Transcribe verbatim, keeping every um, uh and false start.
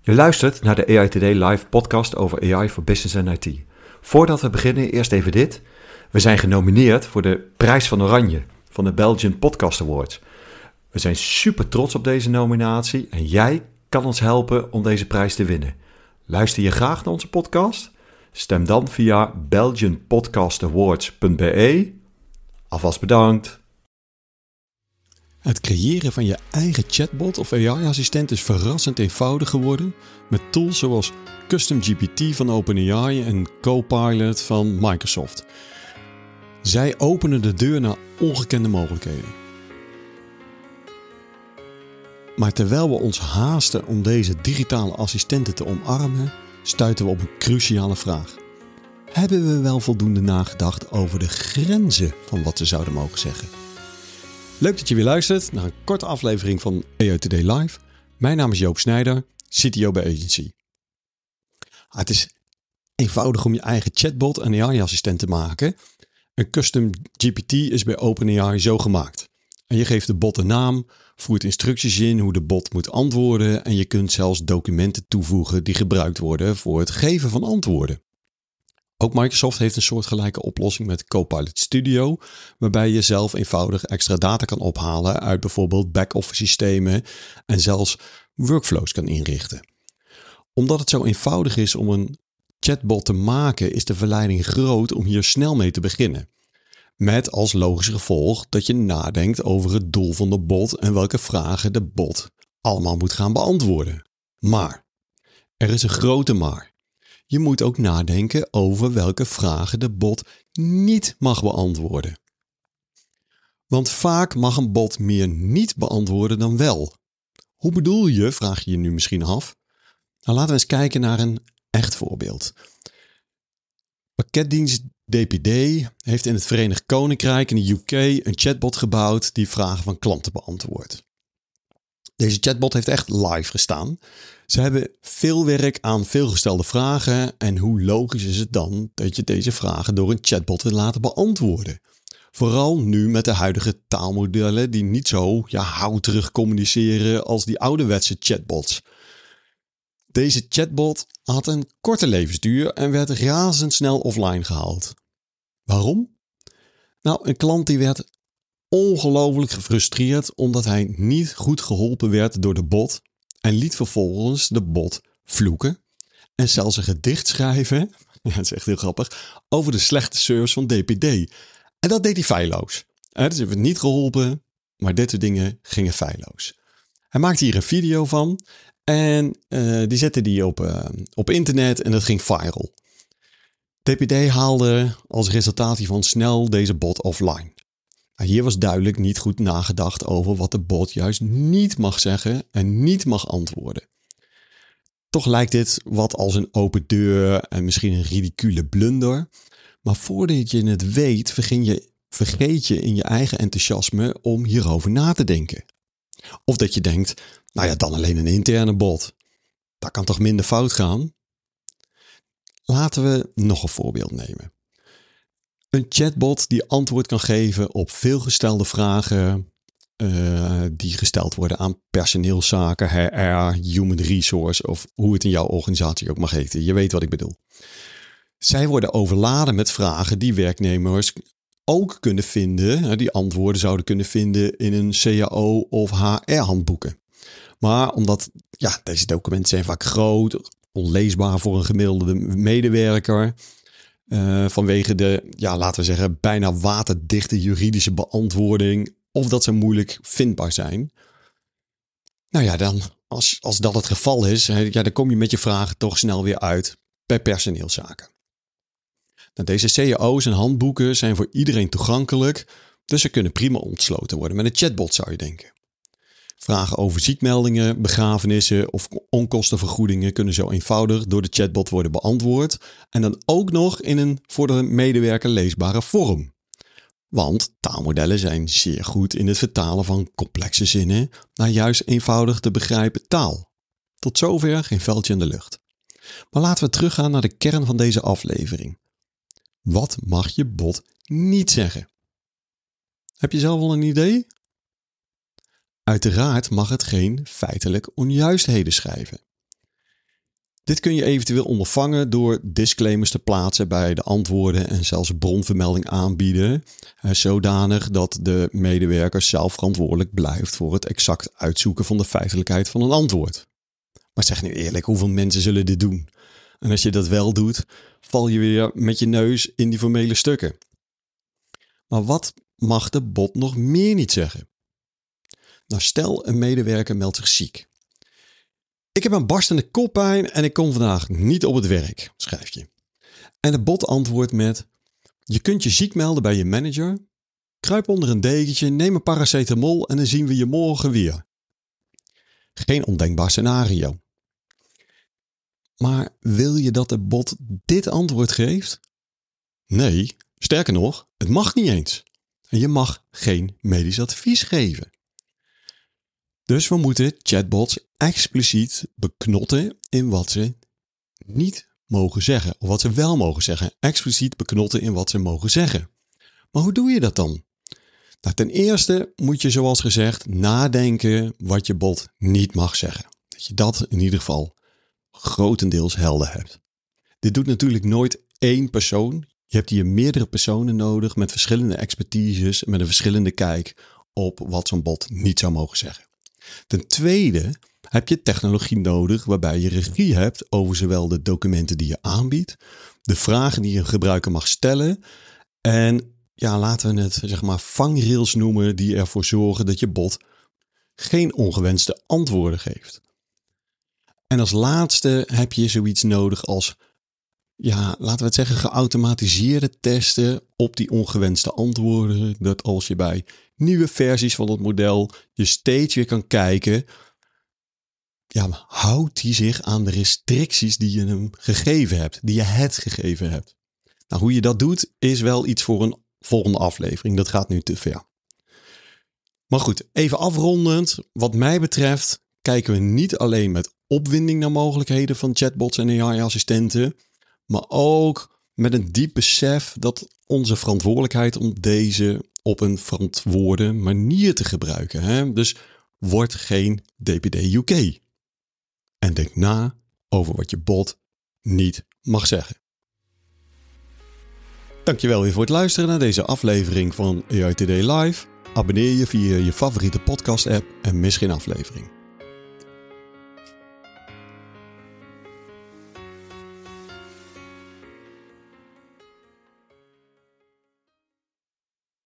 Je luistert naar de A I Today Live podcast over A I voor Business en I T. Voordat we beginnen, eerst even dit. We zijn genomineerd voor de Prijs van Oranje van de Belgian Podcast Awards. We zijn super trots op deze nominatie en jij kan ons helpen om deze prijs te winnen. Luister je graag naar onze podcast? Stem dan via belgian podcast awards punt b e. Alvast bedankt. Het creëren van je eigen chatbot of A I-assistent is verrassend eenvoudig geworden met tools zoals Custom G P T van OpenAI en Copilot van Microsoft. Zij openen de deur naar ongekende mogelijkheden. Maar terwijl we ons haasten om deze digitale assistenten te omarmen, stuiten we op een cruciale vraag. Hebben we wel voldoende nagedacht over de grenzen van wat ze zouden mogen zeggen? Leuk dat je weer luistert naar een korte aflevering van A I Today Live. Mijn naam is Joop Snijder, C T O bij Agency. Ah, het is eenvoudig om je eigen chatbot en A I-assistent te maken. Een custom G P T is bij OpenAI zo gemaakt. En je geeft de bot een naam, voert instructies in hoe de bot moet antwoorden en je kunt zelfs documenten toevoegen die gebruikt worden voor het geven van antwoorden. Ook Microsoft heeft een soortgelijke oplossing met Copilot Studio, waarbij je zelf eenvoudig extra data kan ophalen uit bijvoorbeeld back-office systemen en zelfs workflows kan inrichten. Omdat het zo eenvoudig is om een chatbot te maken, is de verleiding groot om hier snel mee te beginnen. Met als logisch gevolg dat je nadenkt over het doel van de bot en welke vragen de bot allemaal moet gaan beantwoorden. Maar, er is een grote maar. Je moet ook nadenken over welke vragen de bot niet mag beantwoorden. Want vaak mag een bot meer niet beantwoorden dan wel. Hoe bedoel je, vraag je je nu misschien af? Nou, laten we eens kijken naar een echt voorbeeld. Pakketdienst D P D heeft in het Verenigd Koninkrijk in de U K een chatbot gebouwd die vragen van klanten beantwoordt. Deze chatbot heeft echt live gestaan. Ze hebben veel werk aan veelgestelde vragen en hoe logisch is het dan dat je deze vragen door een chatbot wil laten beantwoorden? Vooral nu met de huidige taalmodellen die niet zo ja, houterig communiceren als die ouderwetse chatbots. Deze chatbot had een korte levensduur en werd razendsnel offline gehaald. Waarom? Nou, een klant die werd ongelooflijk gefrustreerd omdat hij niet goed geholpen werd door de bot en liet vervolgens de bot vloeken en zelfs een gedicht schrijven, ja, dat is echt heel grappig, over de slechte service van D P D. En dat deed hij feilloos. Dus hij werd niet geholpen, maar dit soort dingen gingen feilloos. Hij maakte hier een video van en uh, die zette die op, uh, op internet en dat ging viral. D P D haalde als resultaat hiervan snel deze bot offline. Hier was duidelijk niet goed nagedacht over wat de bot juist niet mag zeggen en niet mag antwoorden. Toch lijkt dit wat als een open deur en misschien een ridicule blunder. Maar voordat je het weet, vergin je, vergeet je in je eigen enthousiasme om hierover na te denken. Of dat je denkt, nou ja, dan alleen een interne bot. Dat kan toch minder fout gaan? Laten we nog een voorbeeld nemen. Een chatbot die antwoord kan geven op veelgestelde vragen uh, die gesteld worden aan personeelszaken, H R, human resource of hoe het in jouw organisatie ook mag heten. Je weet wat ik bedoel. Zij worden overladen met vragen die werknemers ook kunnen vinden, die antwoorden zouden kunnen vinden in een C A O of H R-handboeken. Maar omdat ja, deze documenten zijn vaak groot, onleesbaar voor een gemiddelde medewerker. Uh, vanwege de, ja, laten we zeggen, bijna waterdichte juridische beantwoording. Of dat ze moeilijk vindbaar zijn. Nou ja, dan, als, als dat het geval is, ja, dan kom je met je vragen toch snel weer uit bij personeelszaken. Nou, deze C A O's en handboeken zijn voor iedereen toegankelijk. Dus ze kunnen prima ontsloten worden met een chatbot, zou je denken. Vragen over ziekmeldingen, begrafenissen of onkostenvergoedingen kunnen zo eenvoudig door de chatbot worden beantwoord. En dan ook nog in een voor de medewerker leesbare vorm. Want taalmodellen zijn zeer goed in het vertalen van complexe zinnen naar juist eenvoudig te begrijpen taal. Tot zover geen veldje in de lucht. Maar laten we teruggaan naar de kern van deze aflevering. Wat mag je bot niet zeggen? Heb je zelf al een idee? Uiteraard mag het geen feitelijk onjuistheden schrijven. Dit kun je eventueel ondervangen door disclaimers te plaatsen bij de antwoorden en zelfs bronvermelding aanbieden, zodanig dat de medewerker zelf verantwoordelijk blijft voor het exact uitzoeken van de feitelijkheid van een antwoord. Maar zeg nu eerlijk, hoeveel mensen zullen dit doen? En als je dat wel doet, val je weer met je neus in die formele stukken. Maar wat mag de bot nog meer niet zeggen? Nou, stel een medewerker meldt zich ziek. Ik heb een barstende koppijn en ik kom vandaag niet op het werk, schrijf je. En de bot antwoordt met: je kunt je ziek melden bij je manager. Kruip onder een dekentje, neem een paracetamol en dan zien we je morgen weer. Geen ondenkbaar scenario. Maar wil je dat de bot dit antwoord geeft? Nee, sterker nog, het mag niet eens. En je mag geen medisch advies geven. Dus we moeten chatbots expliciet beknotten in wat ze niet mogen zeggen. Of wat ze wel mogen zeggen. Expliciet beknotten in wat ze mogen zeggen. Maar hoe doe je dat dan? Nou, ten eerste moet je zoals gezegd nadenken wat je bot niet mag zeggen. Dat je dat in ieder geval grotendeels helder hebt. Dit doet natuurlijk nooit één persoon. Je hebt hier meerdere personen nodig met verschillende expertises, met een verschillende kijk op wat zo'n bot niet zou mogen zeggen. Ten tweede heb je technologie nodig waarbij je regie hebt over zowel de documenten die je aanbiedt, de vragen die een gebruiker mag stellen en ja, laten we het zeg maar vangrails noemen die ervoor zorgen dat je bot geen ongewenste antwoorden geeft. En als laatste heb je zoiets nodig als, ja, laten we het zeggen, geautomatiseerde testen op die ongewenste antwoorden. Dat als je bij nieuwe versies van het model je steeds weer kan kijken, ja, houdt hij zich aan de restricties die je hem gegeven hebt, die je het gegeven hebt. Nou, hoe je dat doet is wel iets voor een volgende aflevering. Dat gaat nu te ver. Maar goed, even afrondend. Wat mij betreft kijken we niet alleen met opwinding naar mogelijkheden van chatbots en A I-assistenten, maar ook met een diep besef dat onze verantwoordelijkheid om deze op een verantwoorde manier te gebruiken. Hè? Dus word geen D P D U K. En denk na over wat je bot niet mag zeggen. Dankjewel weer voor het luisteren naar deze aflevering van A I Today Live. Abonneer je via je favoriete podcast app en mis geen aflevering.